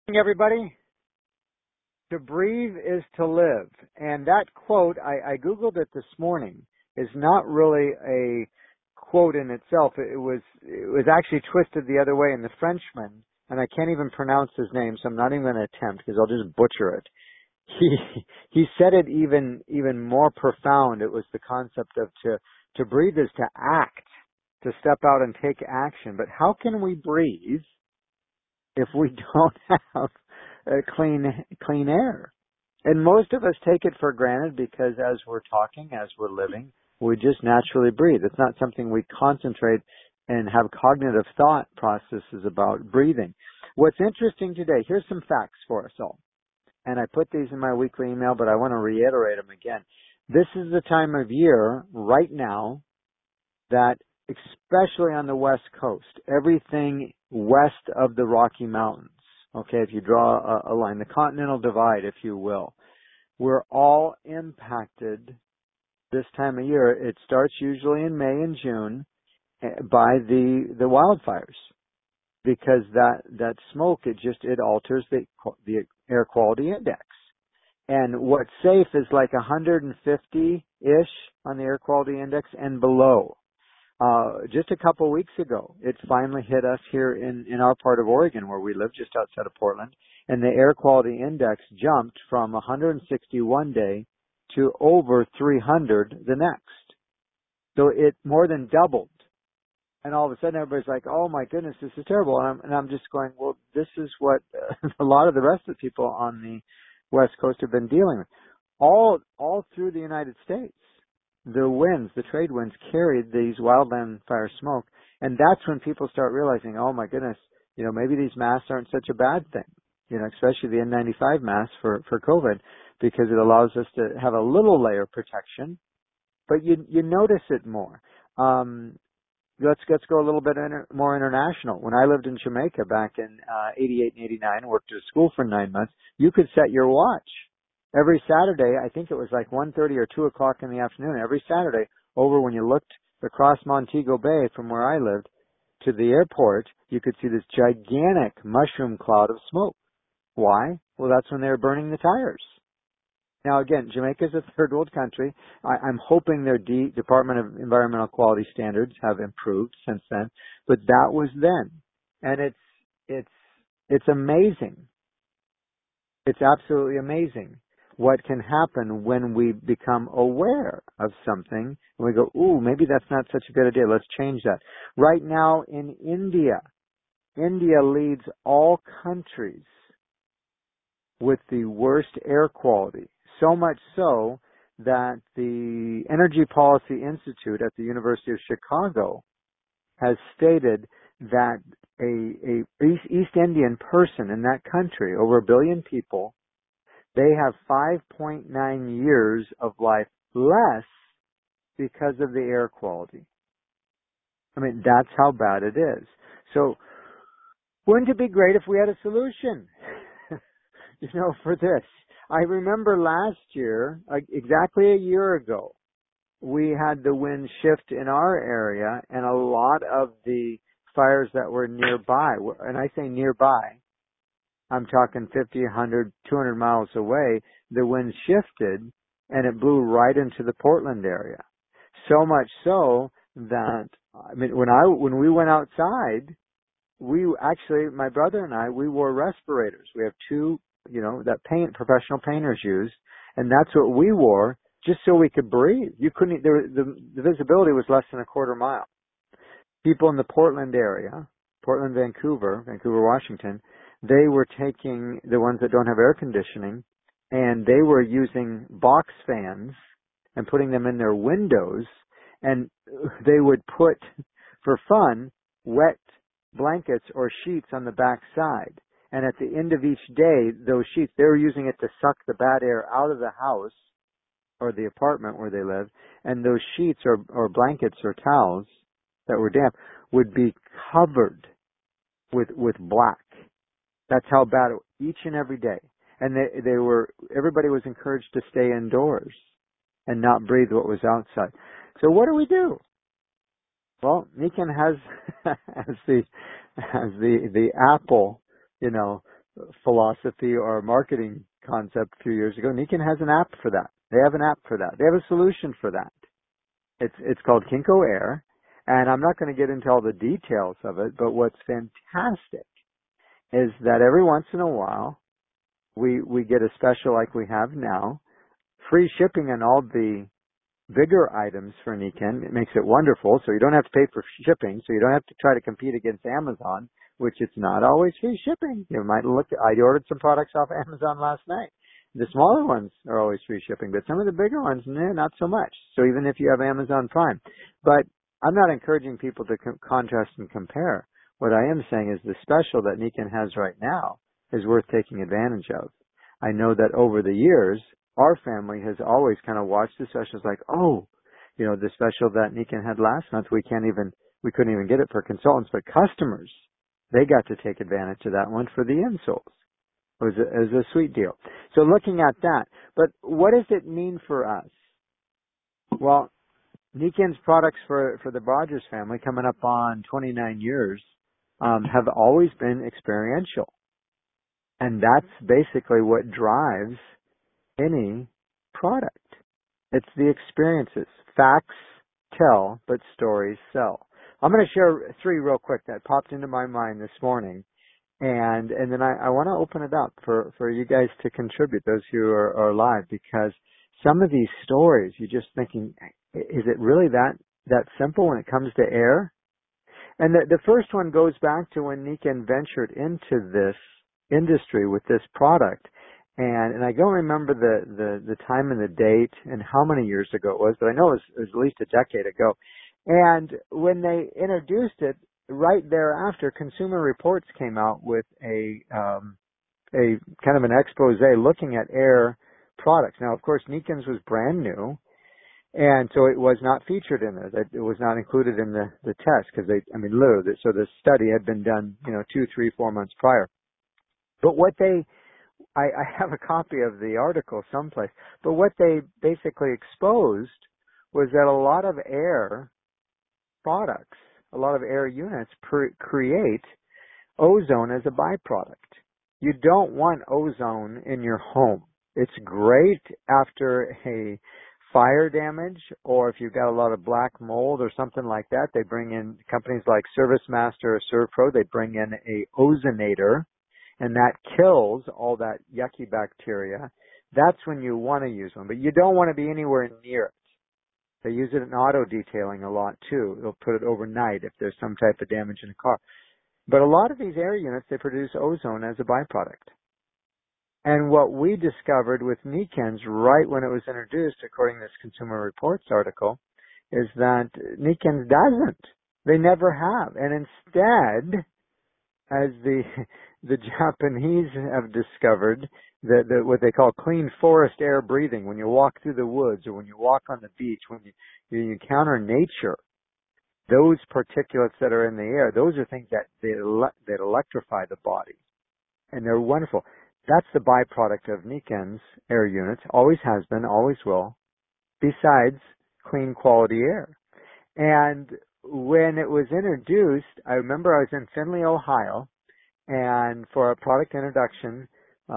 Everybody, to breathe is to live. And that quote, I Googled it this morning, is not really a quote in itself. It was actually twisted the other way in the Frenchman, and I can't even pronounce his name, so I'm not even going to attempt because I'll just butcher it. He said it even more profound. It was the concept of to breathe is to act, to step out and take action. But how can we breathe if we don't have clean air? And most of us take it for granted because as we're talking, as we're living, we just naturally breathe. It's not something we concentrate and have cognitive thought processes about breathing. What's interesting today, here's some facts for us all. And I put these in my weekly email, but I want to reiterate them again. This is the time of year right now that, especially on the West Coast, everything west of the Rocky Mountains, okay, if you draw a line, the Continental Divide, if you will, we're all impacted this time of year. It starts usually in May and June by the wildfires, because that smoke, it alters the air quality index. And what's safe is like 150-ish on the air quality index and below. Just a couple weeks ago, it finally hit us here in our part of Oregon where we live, just outside of Portland, and the air quality index jumped from 160 one day to over 300 the next. So it more than doubled. And all of a sudden everybody's like, oh my goodness, this is terrible. And I'm just going, well, this is what a lot of the rest of the people on the West Coast have been dealing with. All through the United States, the winds, the trade winds carried these wildland fire smoke. And that's when people start realizing, oh my goodness, maybe these masks aren't such a bad thing, especially the N95 mask for COVID, because it allows us to have a little layer of protection, but you notice it more. Let's go a little bit more international. When I lived in Jamaica back in 88 and 89, worked at a school for 9 months, you could set your watch. Every Saturday, I think it was like 1:30 or 2 o'clock in the afternoon, every Saturday, over when you looked across Montego Bay from where I lived to the airport, you could see this gigantic mushroom cloud of smoke. Why? Well, that's when they were burning the tires. Now, again, Jamaica is a third world country. I'm hoping their Department of Environmental Quality Standards have improved since then, but that was then, and it's amazing. It's absolutely amazing what can happen when we become aware of something and we go, ooh, maybe that's not such a good idea. Let's change that. Right now in India leads all countries with the worst air quality. So much so that the Energy Policy Institute at the University of Chicago has stated that a East Indian person in that country, over 1 billion people, they have 5.9 years of life less because of the air quality. I mean, that's how bad it is. So wouldn't it be great if we had a solution, for this? I remember last year, exactly a year ago, we had the wind shift in our area, and a lot of the fires that were nearby, and I say nearby, I'm talking 50, 100, 200 miles away, the wind shifted and it blew right into the Portland area. So much so that, when we went outside, my brother and I, we wore respirators. We have two, professional painters use, and that's what we wore just so we could breathe. You couldn't, the visibility was less than a quarter mile. People in the Portland area, Portland, Vancouver, Washington, they were taking the ones that don't have air conditioning, and they were using box fans and putting them in their windows, and they would put, for fun, wet blankets or sheets on the back side. And at the end of each day, those sheets, they were using it to suck the bad air out of the house or the apartment where they lived, and those sheets or blankets or towels that were damp would be covered with black. That's how bad it was, each and every day. And everybody was encouraged to stay indoors and not breathe what was outside. So what do? Well, Nikan has the Apple, philosophy or marketing concept a few years ago. Nikken has an app for that. They have an app for that. They have a solution for that. It's called Kinko Air, and I'm not going to get into all the details of it, but what's fantastic is that every once in a while we get a special like we have now, free shipping on all the bigger items for Nikken. It makes it wonderful, so you don't have to pay for shipping, so you don't have to try to compete against Amazon, which it's not always free shipping. You might look, I ordered some products off Amazon last night. The smaller ones are always free shipping, but some of the bigger ones, not so much. So even if you have Amazon Prime. But I'm not encouraging people to contrast and compare. What I am saying is the special that Nikken has right now is worth taking advantage of. I know that over the years, our family has always kind of watched the specials like, oh, the special that Nikken had last month, we couldn't even get it for consultants, but customers, they got to take advantage of that one for the insoles. It was a sweet deal. So looking at that, but what does it mean for us? Well, Nikken's products for the Rogers family, coming up on 29 years, have always been experiential. And that's basically what drives any product. It's the experiences. Facts tell, but stories sell. I'm going to share 3 real quick that popped into my mind this morning. And then I want to open it up for you guys to contribute, those who are live, because some of these stories, you're just thinking, is it really that simple when it comes to air? And the first one goes back to when Nikken ventured into this industry with this product. And I don't remember the time and the date and how many years ago it was, but I know it was at least a decade ago. And when they introduced it, right thereafter, Consumer Reports came out with a kind of an expose looking at air products. Now, of course, Nikken's was brand new, and so it was not featured in there. It was not included in the test because literally, so the study had been done, 2, 3, 4 months prior. But what I have a copy of the article someplace, but what they basically exposed was that a lot of air products, a lot of air units create ozone as a byproduct. You don't want ozone in your home. It's great after a fire damage, or if you've got a lot of black mold or something like that. They bring in companies like ServiceMaster or ServPro. They bring in a ozonator, and that kills all that yucky bacteria. That's when you want to use one, but you don't want to be anywhere near it. They use it in auto detailing a lot too. They'll put it overnight if there's some type of damage in a car. But a lot of these air units, they produce ozone as a byproduct. And what we discovered with Nikken's right when it was introduced, according to this Consumer Reports article, is that Nikken's doesn't. They never have. And instead, as the Japanese have discovered, that what they call clean forest air breathing, when you walk through the woods or when you walk on the beach, when you encounter nature, those particulates that are in the air, those are things that electrify the body. And they're wonderful. That's the byproduct of Nikken's air units, always has been, always will, besides clean quality air. And when it was introduced, I remember I was in Findlay, Ohio, and for a product introduction,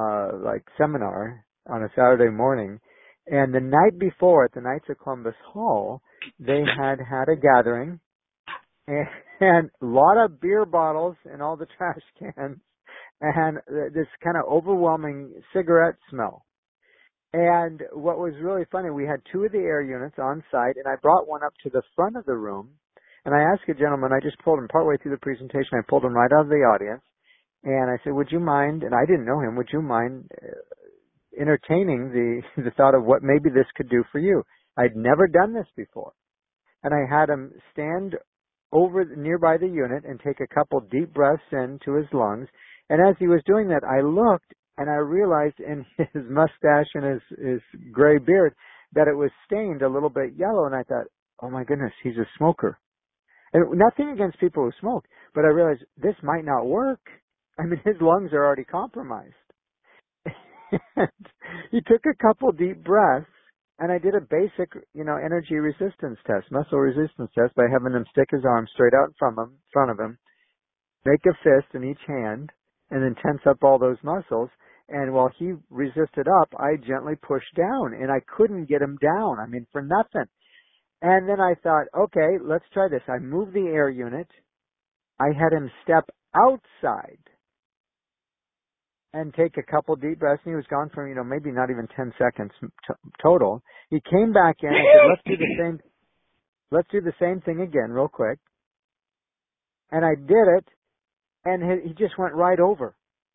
seminar on a Saturday morning, and the night before at the Knights of Columbus Hall, they had a gathering, and a lot of beer bottles in all the trash cans, and this kind of overwhelming cigarette smell. And what was really funny, we had 2 of the air units on site, and I brought one up to the front of the room, and I asked a gentleman, I just pulled him partway through the presentation, I pulled him right out of the audience, and I said, would you mind, and I didn't know him, would you mind entertaining the thought of what maybe this could do for you? I'd never done this before. And I had him stand over nearby the unit and take a couple deep breaths into his lungs. And as he was doing that, I looked and I realized in his mustache and his gray beard that it was stained a little bit yellow. And I thought, oh my goodness, he's a smoker. And nothing against people who smoke, but I realized this might not work. I mean, his lungs are already compromised. And he took a couple deep breaths, and I did a basic, energy resistance test, muscle resistance test, by having him stick his arm straight out in front of him, make a fist in each hand, and then tense up all those muscles. And while he resisted up, I gently pushed down, and I couldn't get him down. I mean, for nothing. And then I thought, okay, let's try this. I moved the air unit. I had him step outside and take a couple deep breaths, and he was gone for, maybe not even 10 seconds total. He came back in and said, let's do the same thing again real quick. And I did it, and he just went right over.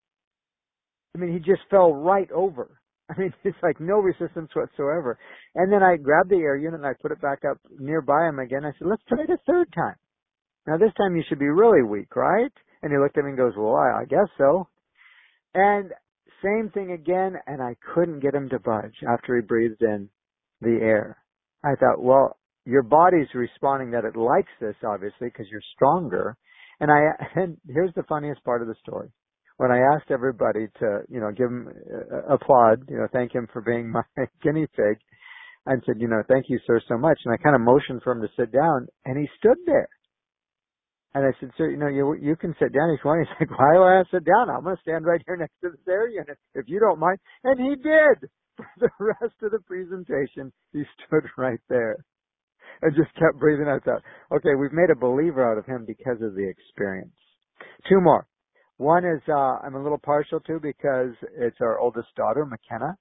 I mean, he just fell right over. I mean, it's like no resistance whatsoever. And then I grabbed the air unit and I put it back up nearby him again. I said, let's try it a third time. Now this time you should be really weak, right? And he looked at me and goes, well, I guess so. And same thing again, and I couldn't get him to budge after he breathed in the air. I thought, well, your body's responding that it likes this, obviously, because you're stronger. And here's the funniest part of the story. When I asked everybody to, give him applaud, thank him for being my guinea pig, I said, thank you, sir, so much. And I kind of motioned for him to sit down, and he stood there. And I said, sir, you can sit down. He's like, why do I have to sit down? I'm going to stand right here next to this air unit, if you don't mind. And he did. For the rest of the presentation, he stood right there and just kept breathing. I thought, okay, we've made a believer out of him because of the experience. Two more. One is I'm a little partial to because it's our oldest daughter, McKenna.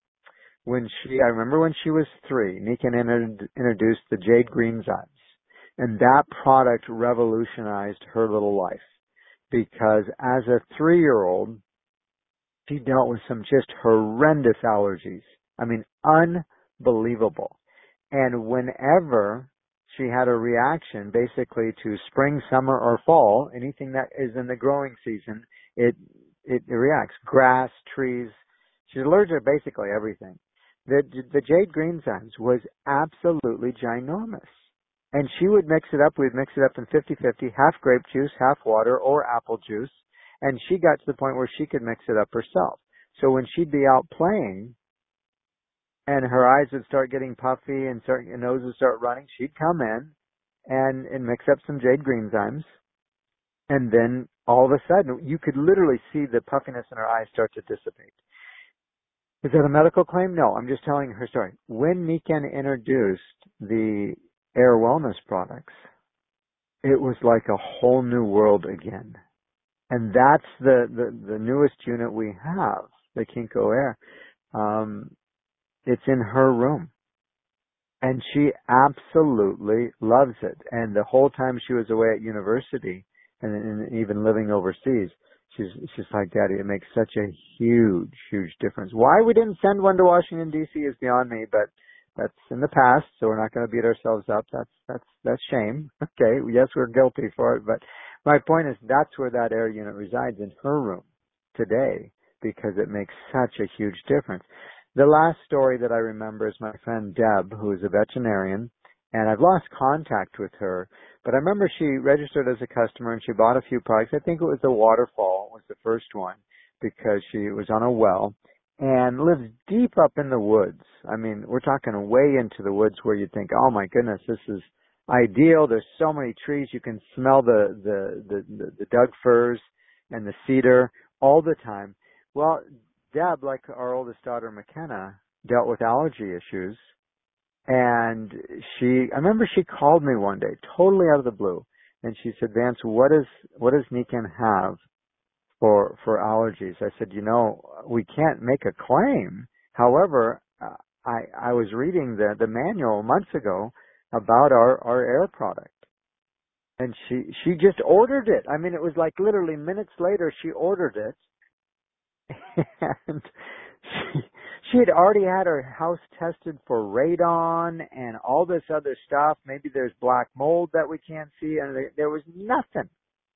I remember when she was 3, Nikan introduced the Jade Greenzymes. And that product revolutionized her little life because as a 3-year-old, she dealt with some just horrendous allergies. I mean, unbelievable. And whenever she had a reaction basically to spring, summer, or fall, anything that is in the growing season, it reacts. Grass, trees. She's allergic to basically everything. The Jade Greenzymes was absolutely ginormous. And she would mix it up. We'd mix it up in 50-50, half grape juice, half water, or apple juice. And she got to the point where she could mix it up herself. So when she'd be out playing and her eyes would start getting puffy and her nose would start running, she'd come in and mix up some Jade Greenzymes. And then all of a sudden, you could literally see the puffiness in her eyes start to dissipate. Is that a medical claim? No, I'm just telling her story. When Nikan introduced the Air Wellness products, it was like a whole new world again. And that's the newest unit we have, the Kinko Air. It's in her room. And she absolutely loves it. And the whole time she was away at university and even living overseas, she's like, Daddy, it makes such a huge, huge difference. Why we didn't send one to Washington, D.C. is beyond me, but that's in the past, so we're not going to beat ourselves up. That's shame. Okay, yes, we're guilty for it, but my point is that's where that air unit resides, in her room today, because it makes such a huge difference. The last story that I remember is my friend Deb, who is a veterinarian, and I've lost contact with her, but I remember she registered as a customer and she bought a few products. I think it was the Waterfall was the first one because she was on a well and lives deep up in the woods. I mean, we're talking way into the woods where you'd think, oh my goodness, this is ideal. There's so many trees. You can smell the Doug firs and the cedar all the time. Well, Deb, like our oldest daughter, McKenna, dealt with allergy issues. And I remember she called me one day, totally out of the blue, and she said, Vance, what does Nikan have for allergies? I said, we can't make a claim. However, I was reading the manual months ago about our air product. And she just ordered it. I mean, it was like literally minutes later she ordered it. And she had already had her house tested for radon and all this other stuff. Maybe there's black mold that we can't see, and there was nothing.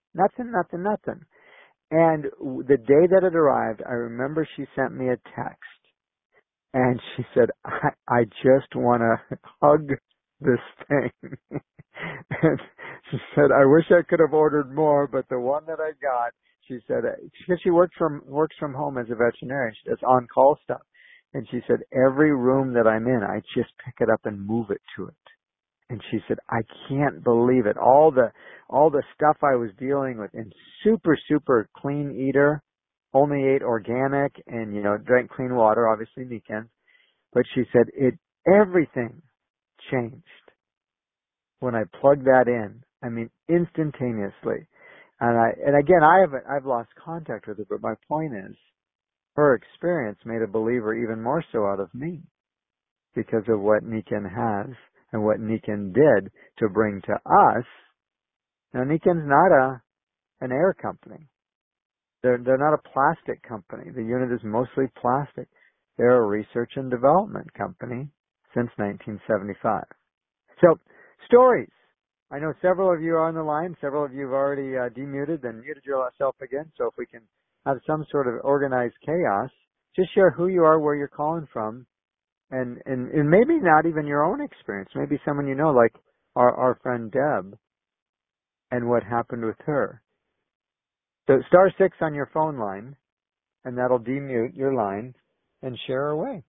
And the day that it arrived, I remember she sent me a text, and she said, I just want to hug this thing. And she said, I wish I could have ordered more, but the one that I got, she said, because she works from home as a veterinarian, she does on-call stuff. And she said, every room that I'm in, I just pick it up and move it to it. And she said, I can't believe it. All the stuff I was dealing with, and super, super clean eater. only ate organic and, drank clean water, obviously Niken. But she said everything changed when I plugged that in. I mean, instantaneously. And again, I've lost contact with her, but my point is, her experience made a believer even more so out of me because of what Niken has and what Niken did to bring to us. Now, Niken's not an air company. They're not a plastic company. The unit is mostly plastic. They're a research and development company since 1975. So, stories. I know several of you are on the line. Several of you have already demuted and muted yourself again. So if we can have some sort of organized chaos, just share who you are, where you're calling from, and maybe not even your own experience. Maybe someone you know, like our friend Deb, and what happened with her. So *6 on your phone line, and that'll demute your line and share away.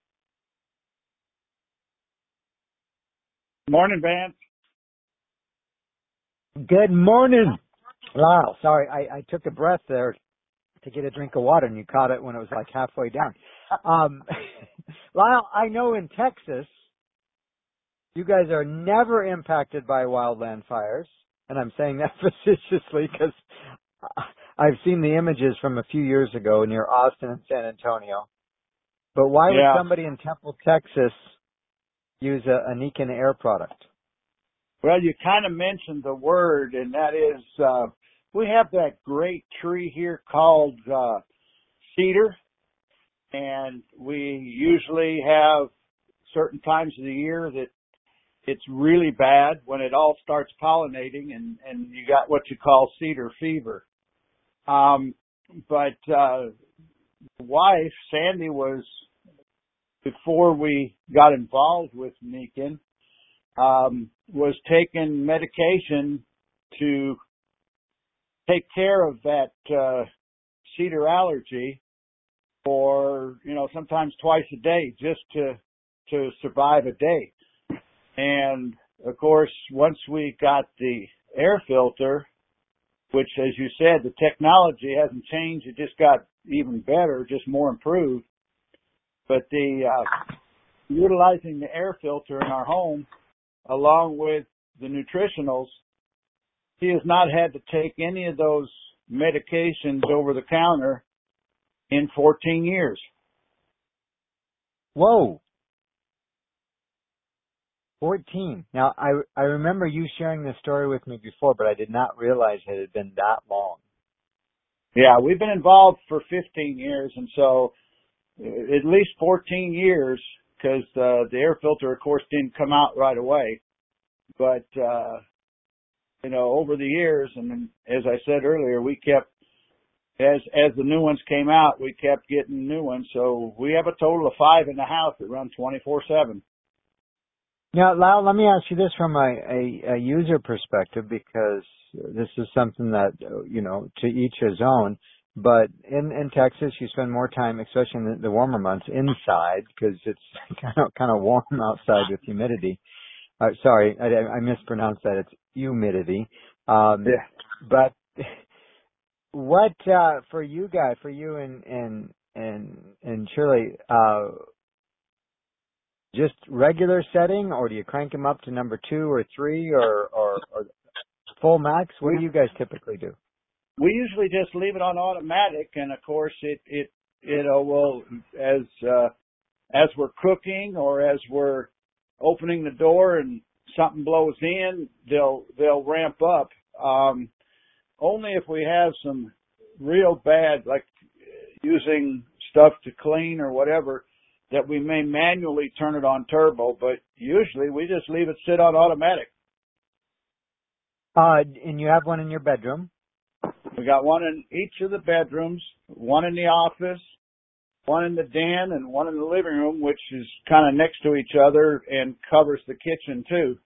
Morning, Vance. Good morning. Wow, sorry, I took a breath there to get a drink of water, and you caught it when it was like halfway down. Lyle, I know in Texas, you guys are never impacted by wildland fires, and I'm saying that facetiously because I've seen the images from a few years ago near Austin and San Antonio. But why would somebody in Temple, Texas use a Niken Air product? Well, you kind of mentioned the word, and that is, we have that great tree here called cedar, and we usually have certain times of the year that it's really bad when it all starts pollinating, and you got what you call cedar fever. But the wife, Sandy, was, before we got involved with Niken, was taking medication to take care of that cedar allergy for, sometimes twice a day just to survive a day. And of course, once we got the air filter, which, as you said, the technology hasn't changed, it just got even better, just more improved. But the utilizing the air filter in our home, along with the nutritionals, he has not had to take any of those medications over the counter in 14 years. Whoa. 14. Now, I remember you sharing this story with me before, but I did not realize it had been that long. Yeah, we've been involved for 15 years, and so at least 14 years, because the air filter, of course, didn't come out right away. But, over the years, and as I said earlier, we kept, as the new ones came out, we kept getting new ones. So we have a total of 5 in the house that run 24/7. Now, Lyle, let me ask you this from a user perspective, because this is something that, to each his own. But in Texas, you spend more time, especially in the warmer months, inside, because it's kind of warm outside with humidity. Sorry, I mispronounced that. It's humidity. Yeah. But what for you and Shirley, just regular setting, or do you crank them up to number 2 or 3 or full max? What do you guys typically do? We usually just leave it on automatic, and of course it will, as we're cooking or as we're opening the door and something blows in, they'll ramp up. Only if we have some real bad, like using stuff to clean or whatever, that we may manually turn it on turbo, but usually we just leave it sit on automatic. And you have one in your bedroom? We got one in each of the bedrooms, one in the office, one in the den, and one in the living room, which is kind of next to each other and covers the kitchen too.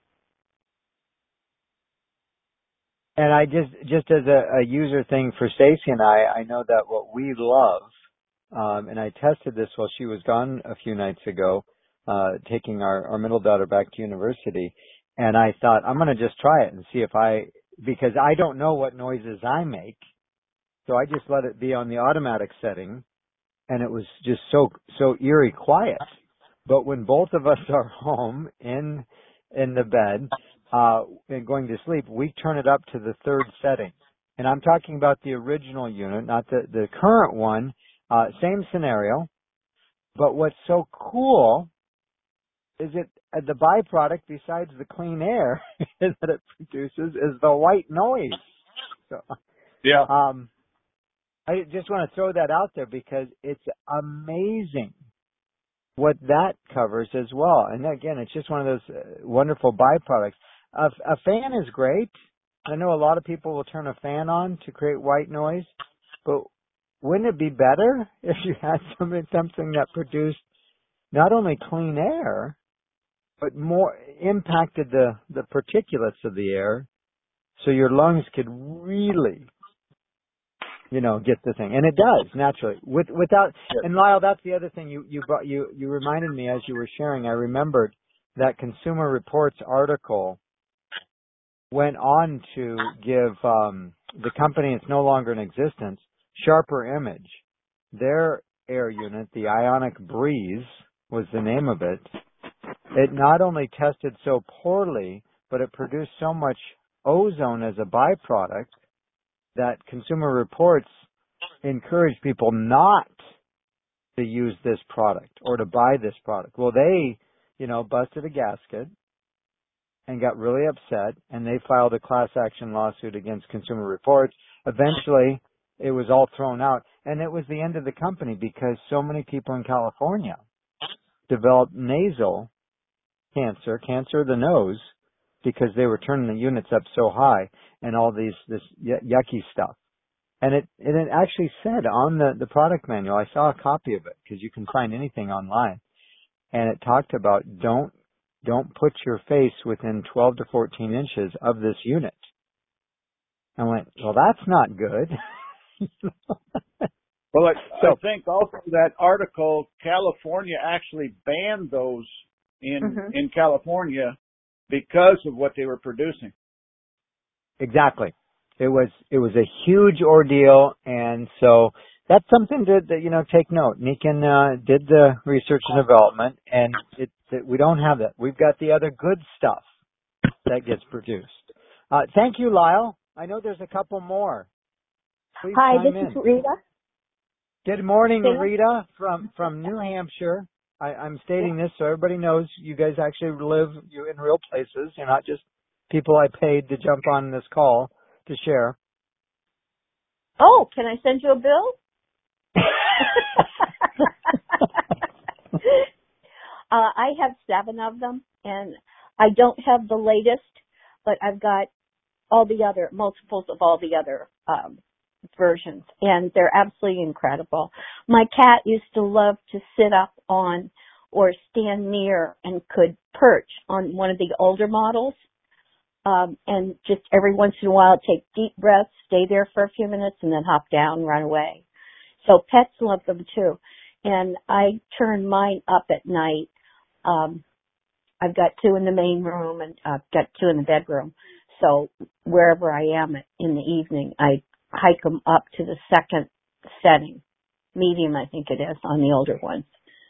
And I just as a user thing for Stacy and I know that what we love, and I tested this while she was gone a few nights ago, taking our middle daughter back to university, and I thought, I'm going to just try it and see because I don't know what noises I make So I just let it be on the automatic setting, and it was just so eerie quiet. But when both of us are home in the bed and going to sleep, we turn it up to the third setting. And I'm talking about the original unit, not the current one. Same scenario. But what's so cool is it the byproduct besides the clean air that it produces is the white noise. So, Yeah. I just want to throw that out there because it's amazing what that covers as well. And again, it's just one of those wonderful byproducts. A fan is great. I know a lot of people will turn a fan on to create white noise, but wouldn't it be better if you had something that produced not only clean air, but more impacted the particulates of the air so your lungs could really, get the thing. And it does naturally without, and Lyle, that's the other thing you reminded me as you were sharing. I remembered that Consumer Reports article went on to give, the company that's no longer in existence, Sharper Image, their air unit, the Ionic Breeze was the name of it. It not only tested so poorly, but it produced so much ozone as a byproduct that Consumer Reports encouraged people not to use this product or to buy this product. Well, they, busted a gasket and got really upset, and they filed a class action lawsuit against Consumer Reports. Eventually, it was all thrown out, and it was the end of the company because so many people in California developed nasal cancer of the nose, because they were turning the units up so high and all this yucky stuff. And it actually said on the product manual, I saw a copy of it because you can find anything online, and it talked about don't put your face within 12 to 14 inches of this unit. I went, well, that's not good. Well, I think also that article, California actually banned those in California because of what they were producing. Exactly. It was a huge ordeal, and so that's something to take note. Niken did the research and development, and we don't have that. We've got the other good stuff that gets produced. Thank you, Lyle. I know there's a couple more. Please Hi, chime this in. is Rita. Good morning, Rita from New Hampshire. I'm stating this so everybody knows you guys actually live in real places. You're not just people I paid to jump on this call to share. Oh, can I send you a bill? I have 7 of them, and I don't have the latest, but I've got all the other multiples of all the other versions, and they're absolutely incredible. My cat used to love to sit up on or stand near and could perch on one of the older models, and just every once in a while take deep breaths, stay there for a few minutes, and then hop down, run away. So pets love them too. And I turn mine up at night. I've got 2 in the main room, and I've got 2 in the bedroom. So wherever I am in the evening, I hike them up to the second setting, medium I think it is on the older ones.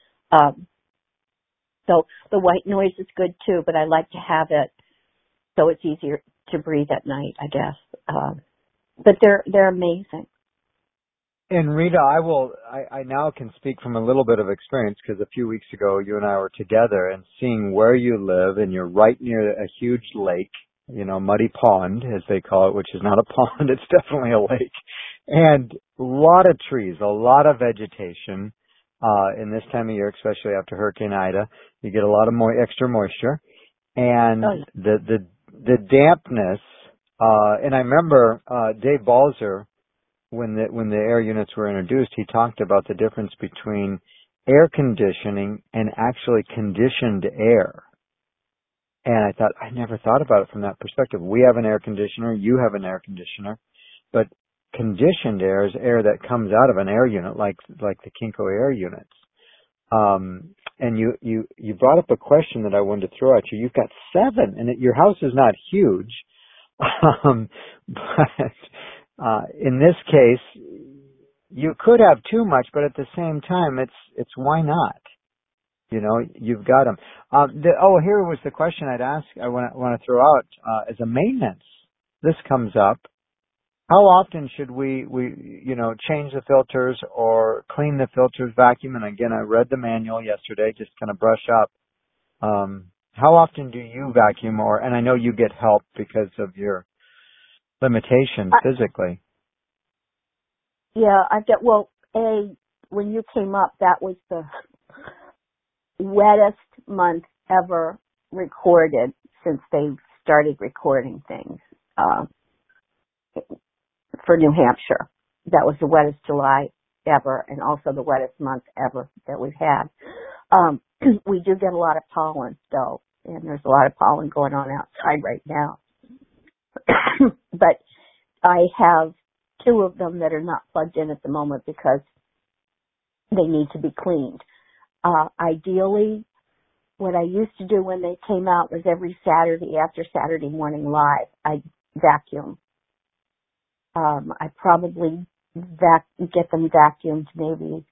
So the white noise is good too, but I like to have it so it's easier to breathe at night, I guess. But they're amazing. And Rita, I now can speak from a little bit of experience because a few weeks ago you and I were together, and seeing where you live, and you're right near a huge lake, muddy pond as they call it, which is not a pond, it's definitely a lake, and a lot of trees, a lot of vegetation. In this time of year, especially after Hurricane Ida, you get a lot of extra moisture, and the dampness. And I remember Dave Balzer, when the air units were introduced, he talked about the difference between air conditioning and actually conditioned air. And I thought, I never thought about it from that perspective. We have an air conditioner, you have an air conditioner, but conditioned air is air that comes out of an air unit, like the Kinko air units. And you brought up a question that I wanted to throw at you. You've got 7, and your house is not huge, but In this case, you could have too much, but at the same time, it's why not? You've got them. Here was the question I'd ask. I want to throw out as a maintenance. This comes up. How often should we change the filters or clean the filters, vacuum? And again, I read the manual yesterday, just kind of brush up. How often do you vacuum and I know you get help because of your limitations physically. Yeah, when you came up, that was the wettest month ever recorded since they've started recording things for New Hampshire. That was the wettest July ever, and also the wettest month ever that we've had. We do get a lot of pollen, though, and there's a lot of pollen going on outside right now. But I have 2 of them that are not plugged in at the moment because they need to be cleaned. Ideally, what I used to do when they came out was every Saturday after Saturday Morning Live, I'd vacuum. I probably get them vacuumed maybe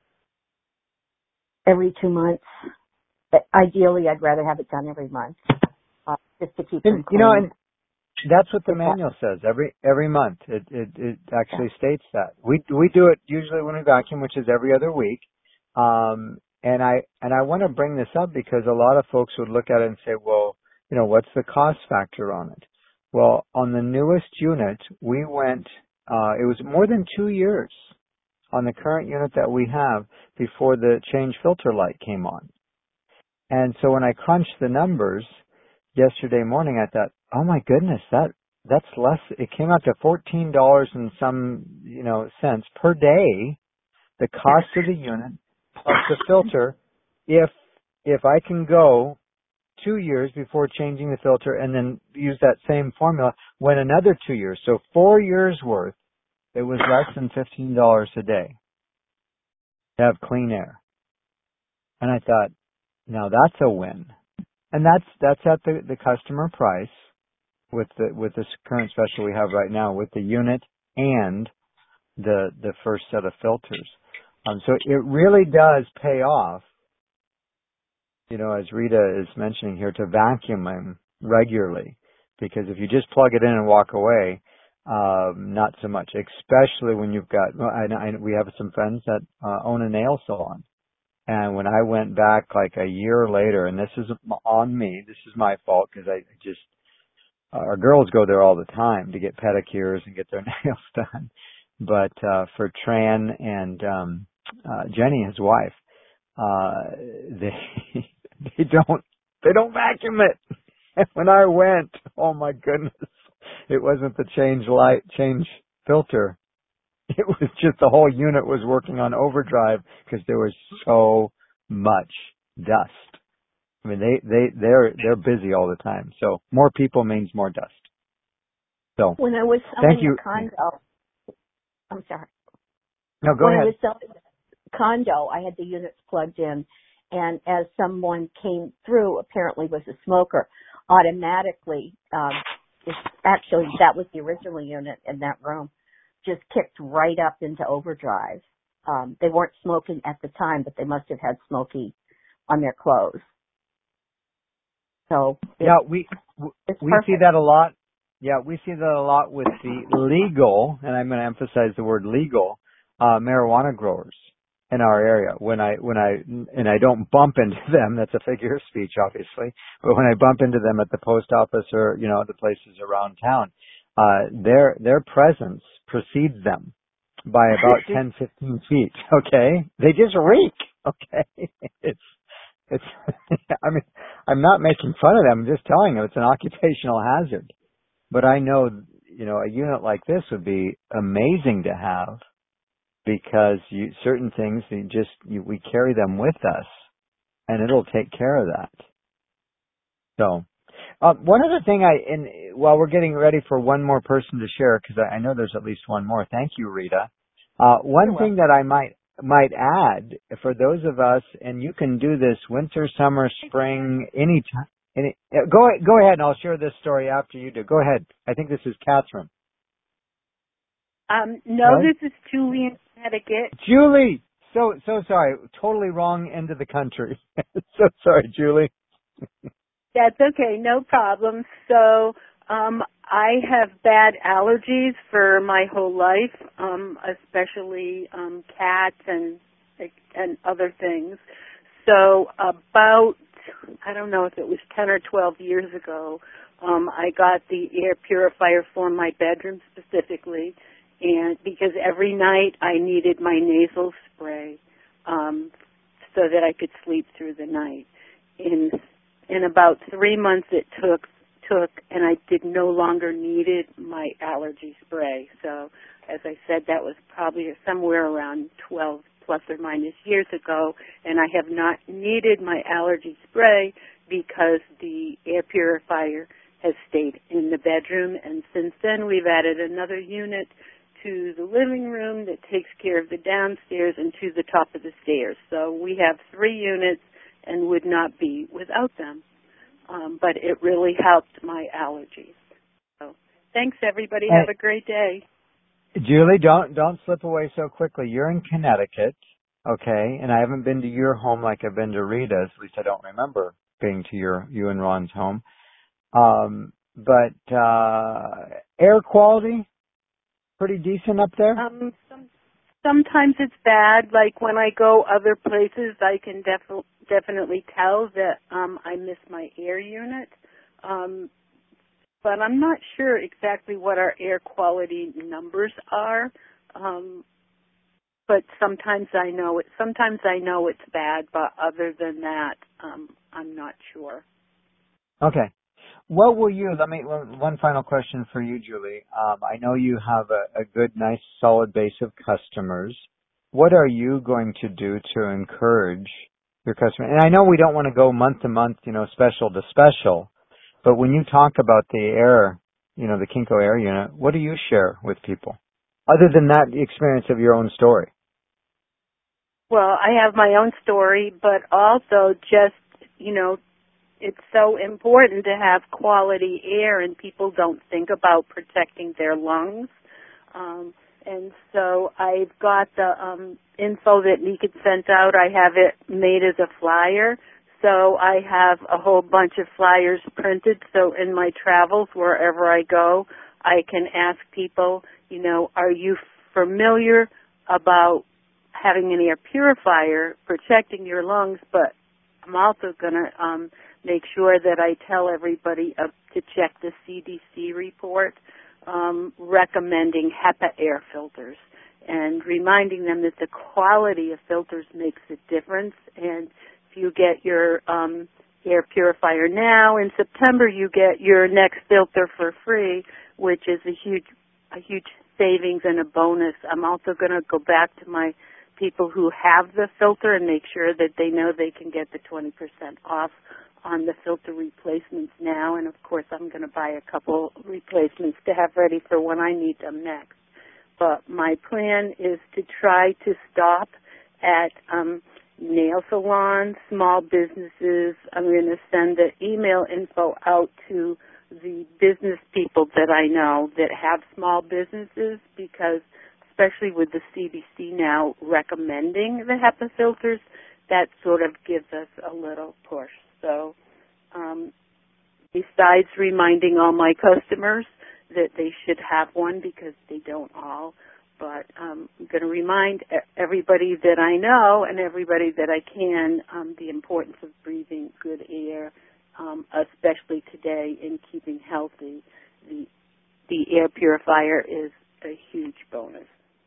every 2 months. But ideally, I'd rather have it done every month, just to keep them clean. And that's what the manual says. Every month, it actually states that. We do it usually when we vacuum, which is every other week. And I want to bring this up because a lot of folks would look at it and say, well, what's the cost factor on it? Well, on the newest unit, we went. It was more than 2 years on the current unit that we have before the change filter light came on. And so when I crunched the numbers yesterday morning, I thought, oh my goodness, that's less. It came out to $14 and some cents per day. The cost of the unit plus the filter. If I can go 2 years before changing the filter and then use that same formula, went another 2 years. So 4 years worth. It was less than $15 a day to have clean air. And I thought, now that's a win. And that's at the customer price with this current special we have right now with the unit and the first set of filters. So it really does pay off, as Rita is mentioning here, to vacuum them regularly. Because if you just plug it in and walk away, not so much, especially when you've got, we have some friends that own a nail salon. And when I went back like a year later, and this is on me, this is my fault because our girls go there all the time to get pedicures and get their nails done. But for Tran and Jenny, his wife, they don't vacuum it. And when I went, oh my goodness, it wasn't the change filter. It was just the whole unit was working on overdrive because there was so much dust. I mean, they're busy all the time. So more people means more dust. So when I was selling the condo, I'm sorry. No, go ahead. When I was selling the condo, I had the units plugged in, and as someone came through, apparently was a smoker, automatically, actually that was the original unit in that room, just kicked right up into overdrive. They weren't smoking at the time, but they must have had smoky on their clothes. So we see that a lot. Yeah, we see that a lot with the legal, and I'm going to emphasize the word legal, marijuana growers in our area. When I don't bump into them, that's a figure of speech, obviously, but when I bump into them at the post office or, the places around town, their presence precedes them by about 10, 15 feet. Okay. They just reek. Okay. It's, I mean, I'm not making fun of them. I'm just telling them it's an occupational hazard. But I know, a unit like this would be amazing to have because certain things, we carry them with us and it'll take care of that. So, one other thing while we're getting ready for one more person to share, because I know there's at least one more. Thank you, Rita. One thing that I might add for those of us, and you can do this winter, summer, spring, anytime. Go ahead, and I'll share this story after you do. Go ahead. I think this is Catherine. No, Right? this is Julie in Connecticut. Julie! So sorry. Totally wrong end of the country. So sorry, Julie. That's okay, no problem. So, I have bad allergies for my whole life, especially cats and other things. So about, I don't know if it was 10 or 12 years ago, I got the air purifier for my bedroom specifically, and because every night I needed my nasal spray so that I could sleep through the night. In about 3 months it took, and I did no longer needed my allergy spray. So, as I said, that was probably somewhere around 12 plus or minus years ago, and I have not needed my allergy spray because the air purifier has stayed in the bedroom, and since then we've added another unit to the living room that takes care of the downstairs and to the top of the stairs. So we have 3 units and would not be without them. But it really helped my allergies. So thanks, everybody. Have a great day. Julie, don't slip away so quickly. You're in Connecticut, okay? And I haven't been to your home like I've been to Rita's. At least I don't remember being to you and Ron's home. But air quality, pretty decent up there? Sometimes it's bad. Like when I go other places, I can definitely tell that I miss my air unit. But I'm not sure exactly what our air quality numbers are. But sometimes I know it. Sometimes I know it's bad, but other than that, I'm not sure. Okay. What will you, one final question for you, Julie. I know you have a good, nice, solid base of customers. What are you going to do to encourage your customers? And I know we don't want to go month to month, special to special, but when you talk about the air, the Kinko Air Unit, what do you share with people? Other than that experience of your own story. Well, I have my own story, but also just, it's so important to have quality air, and people don't think about protecting their lungs. And so I've got the info that Megan sent out. I have it made as a flyer. So I have a whole bunch of flyers printed. So in my travels, wherever I go, I can ask people, are you familiar about having an air purifier protecting your lungs? But I'm also going to make sure that I tell everybody to check the CDC report recommending HEPA air filters and reminding them that the quality of filters makes a difference. And if you get your air purifier now, in September you get your next filter for free, which is a huge savings and a bonus. I'm also going to go back to my people who have the filter and make sure that they know they can get the 20% off on the filter replacements now. And of course I'm going to buy a couple replacements to have ready for when I need them next. But my plan is to try to stop at nail salons, small businesses. I'm going to send the email info out to the business people that I know that have small businesses, because especially with the CDC now recommending the HEPA filters, that sort of gives us a little push. So besides reminding all my customers that they should have one, because they don't all, but I'm going to remind everybody that I know and everybody that I can the importance of breathing good air, especially today in keeping healthy. The air purifier is a huge bonus.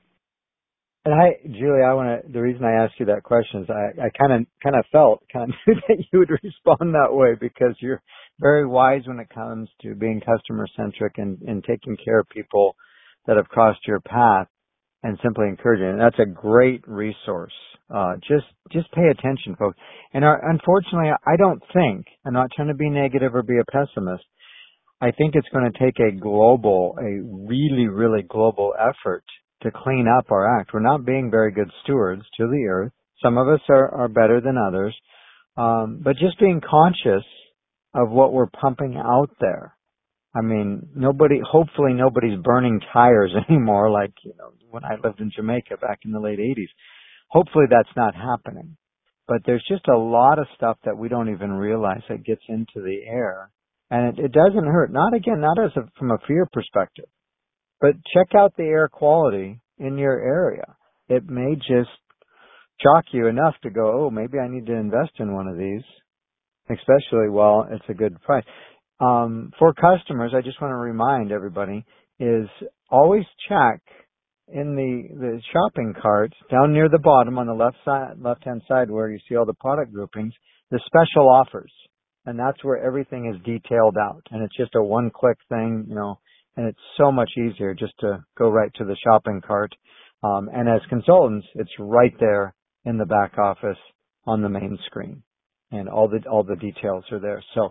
And Julie, the reason I asked you that question is I kind of felt knew that you would respond that way, because you're very wise when it comes to being customer centric and taking care of people that have crossed your path and simply encouraging. And that's a great resource. Just pay attention, folks. And unfortunately, I'm not trying to be negative or be a pessimist. I think it's going to take a really, really global effort to clean up our act. We're not being very good stewards to the earth. Some of us are better than others. But just being conscious of what we're pumping out there. I mean, hopefully nobody's burning tires anymore like, when I lived in Jamaica back in the late 80s. Hopefully that's not happening. But there's just a lot of stuff that we don't even realize that gets into the air. And it doesn't hurt. Not from a fear perspective, but check out the air quality in your area. It may just shock you enough to go, oh, maybe I need to invest in one of these, especially while it's a good price. For customers, I just want to remind everybody is always check in the shopping carts down near the bottom on the left-hand side where you see all the product groupings, the special offers. And that's where everything is detailed out. And it's just a one-click thing, and it's so much easier just to go right to the shopping cart. And as consultants, it's right there in the back office on the main screen. And all the details are there. So,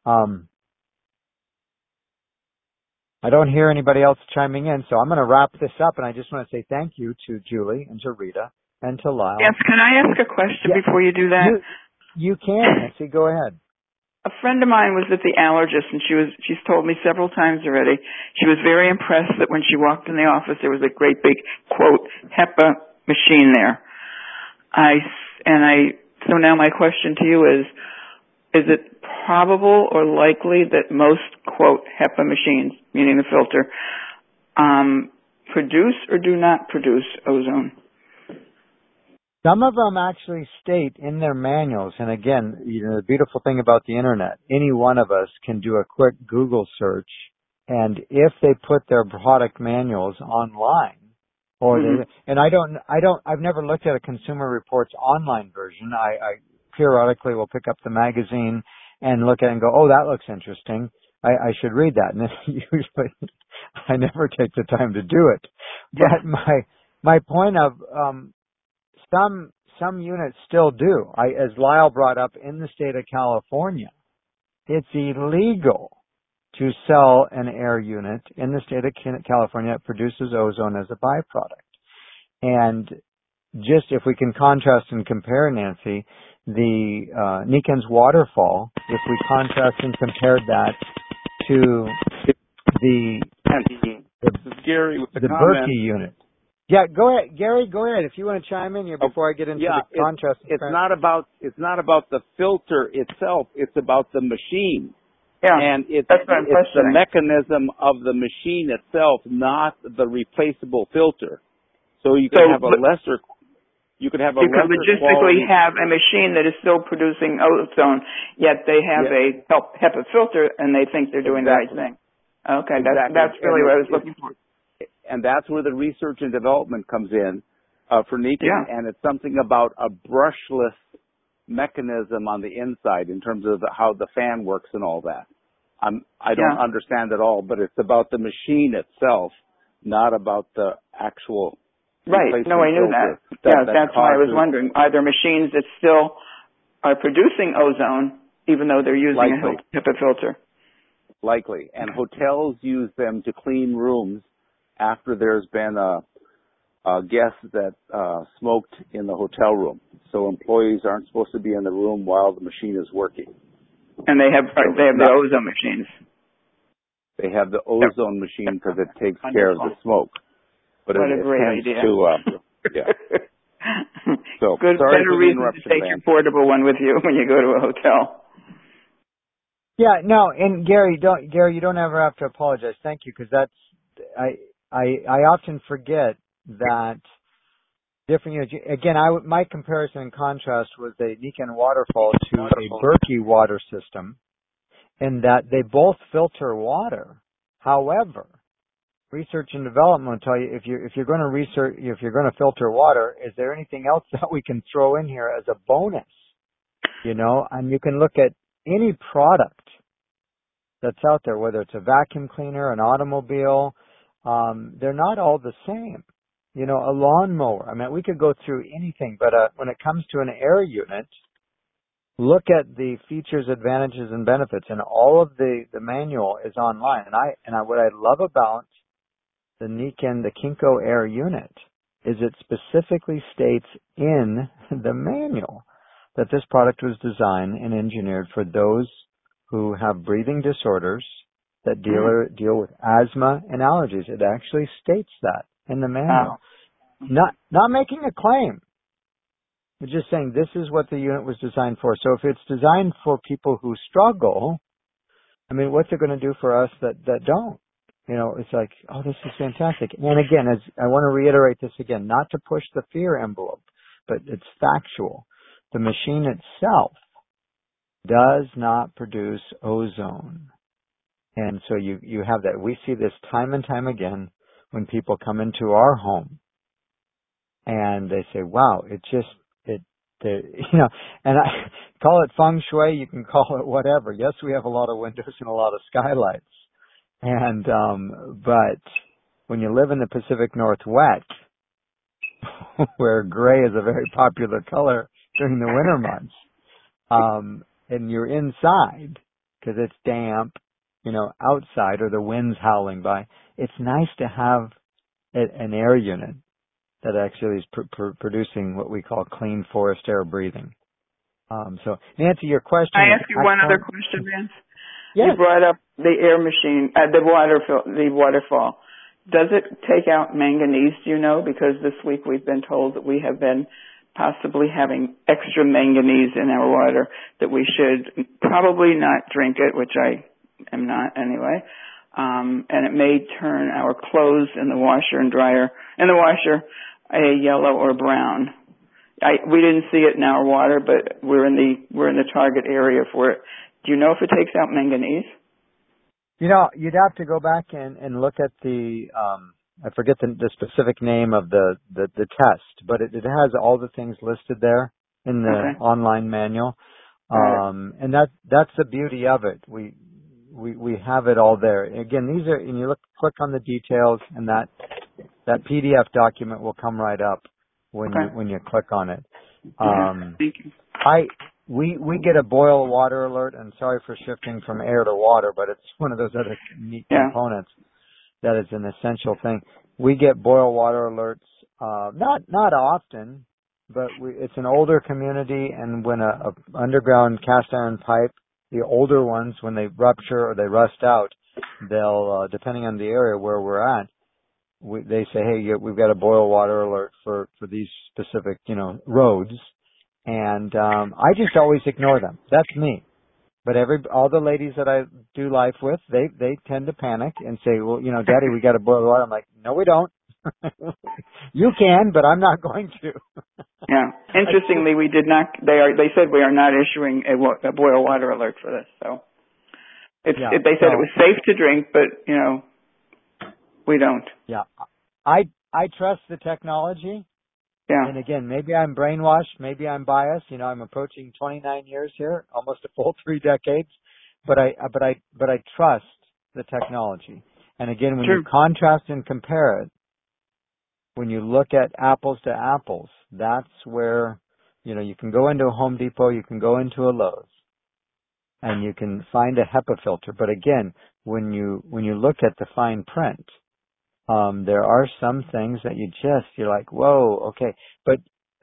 I don't hear anybody else chiming in, so I'm going to wrap this up, and I just want to say thank you to Julie and to Rita and to Lyle. Yes, can I ask a question before you do that? You can, Nancy. Go ahead. A friend of mine was at the allergist, and she's told me several times already. She was very impressed that when she walked in the office, there was a great big, quote, HEPA machine there. So now my question to you is it probable or likely that most, quote, HEPA machines, meaning the filter, produce or do not produce ozone? Some of them actually state in their manuals, and again, the beautiful thing about the internet, any one of us can do a quick Google search, and if they put their product manuals online, I've never looked at a Consumer Reports online version. I periodically will pick up the magazine and look at it and go, oh, that looks interesting. I should read that. And usually I never take the time to do it. But my point of, some units still do. As Lyle brought up, in the state of California, it's illegal to sell an air unit in the state of California that produces ozone as a byproduct. And just if we can contrast and compare, Nancy, the Niken's waterfall, if we contrast and compare that to the Gary with the Berkey unit. Yeah, go ahead, Gary. Go ahead if you want to chime in here before I get into the contrast. It's not about the filter itself. It's about the machine. Yeah, and it's the mechanism of the machine itself, not the replaceable filter. So you can have a lesser. You could have a lesser logistically have a machine that is still producing ozone, yet they have a HEPA filter, and they think they're doing the right thing. Okay, that's really what I was looking for. And that's where the research and development comes in for Niken, and it's something about a brushless mechanism on the inside in terms of how the fan works and all that. I don't understand it all, but it's about the machine itself, not about the actual. Right. No, I knew that. That's why I was wondering. Are there machines that still are producing ozone, even though they're using a HEPA filter? Likely. And hotels use them to clean rooms after there's been a guest that smoked in the hotel room. So employees aren't supposed to be in the room while the machine is working. And they have the ozone machines. They have the ozone machine because it takes care of the smoke. But what a great idea. So, better reason to take your portable one with you when you go to a hotel. Yeah, no, and Gary, you don't ever have to apologize. Thank you, because I often forget that different units. Again, my comparison and contrast was the Niken waterfall to a Berkey water system, in that they both filter water. However, research and development will tell you if you're going to filter water, is there anything else that we can throw in here as a bonus? And you can look at any product that's out there, whether it's a vacuum cleaner, an automobile. They're not all the same. A lawnmower. I mean, we could go through anything, but when it comes to an air unit, look at the features, advantages, and benefits, and all of the manual is online. And what I love about the Niken, the Kinko Air unit, is it specifically states in the manual that this product was designed and engineered for those who have breathing disorders that deal with asthma and allergies. It actually states that in the manual. Not making a claim. It's just saying this is what the unit was designed for. So if it's designed for people who struggle, I mean, what's it going to do for us that don't? You know, it's like, oh, this is fantastic. And again, as I want to reiterate this again, not to push the fear envelope, but it's factual. The machine itself does not produce ozone. And so you have that. We see this time and time again when people come into our home and they say, wow, and I call it feng shui, you can call it whatever. Yes, we have a lot of windows and a lot of skylights. And, but when you live in the Pacific Northwest, where gray is a very popular color during the winter months, and you're inside because it's damp, you know, outside or the wind's howling by, it's nice to have an air unit that actually is producing what we call clean forest air breathing. So, Nancy, your question. I ask you one other question, Vince. Yes. You brought up the air machine, the waterfall. Does it take out manganese, do you know? Because this week we've been told that we have been possibly having extra manganese in our water, that we should probably not drink it, which I am not anyway. And it may turn our clothes in the washer and dryer, a yellow or brown. We didn't see it in our water, but we're in the target area for it. Do you know if it takes out manganese? You know, you'd have to go back and look at the, I forget the specific name of the test, but it has all the things listed there in the online manual. And that's the beauty of it. We have it all there. Again, these are, and you click on the details, and that PDF document will come right up when you click on it. Thank you. We get a boil water alert, and sorry for shifting from air to water, but it's one of those other neat components that is an essential thing. We get boil water alerts, not often, but it's an older community, and when a underground cast iron pipe, the older ones, when they rupture or they rust out, they'll, depending on the area where we're at, they say, hey, we've got a boil water alert for these specific, roads. And I just always ignore them. That's me. But all the ladies that I do life with, they tend to panic and say, well, Daddy, we got to boil water. I'm like, no, we don't. You can, but I'm not going to. Yeah. Interestingly, we did not. They said we are not issuing a boil water alert for this. So they said it was safe to drink, but we don't. Yeah. I trust the technology. Yeah. And again, maybe I'm brainwashed, maybe I'm biased. I'm approaching 29 years here, almost a full 3 decades. But I trust the technology. And again, when you contrast and compare it, when you look at apples to apples, that's where, you can go into a Home Depot, you can go into a Lowe's, and you can find a HEPA filter. But again, when you look at the fine print, there are some things that you're like, whoa, okay. But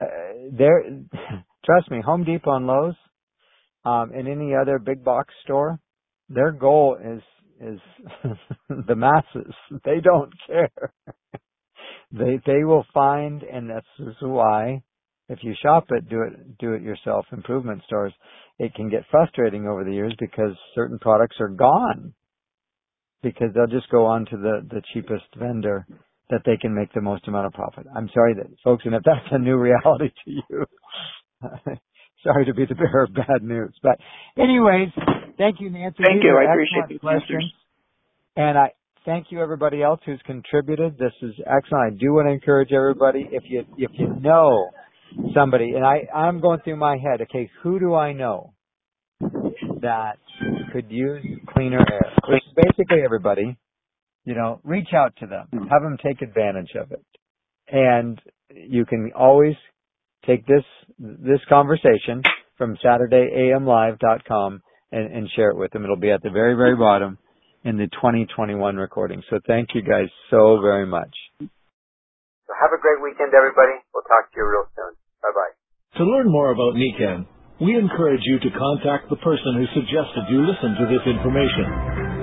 trust me, Home Depot and Lowe's, and any other big box store, their goal is the masses. They don't care. They will find, and that's why if you shop at do it yourself improvement stores, it can get frustrating over the years because certain products are gone. Because they'll just go on to the cheapest vendor that they can make the most amount of profit. I'm sorry that, folks, and if that's a new reality to you, sorry to be the bearer of bad news. But anyways, thank you, Nancy. Thank you. I appreciate the questions. And I thank you, everybody else who's contributed. This is excellent. I do want to encourage everybody, if you know somebody, and I'm going through my head, okay, who do I know that could use cleaner air? Which is basically everybody. Reach out to them. Have them take advantage of it. And you can always take this conversation from SaturdayAMLive.com and share it with them. It'll be at the very, very bottom in the 2021 recording. So thank you guys so very much. So have a great weekend, everybody. We'll talk to you real soon. Bye-bye. To learn more about NECAN, we encourage you to contact the person who suggested you listen to this information.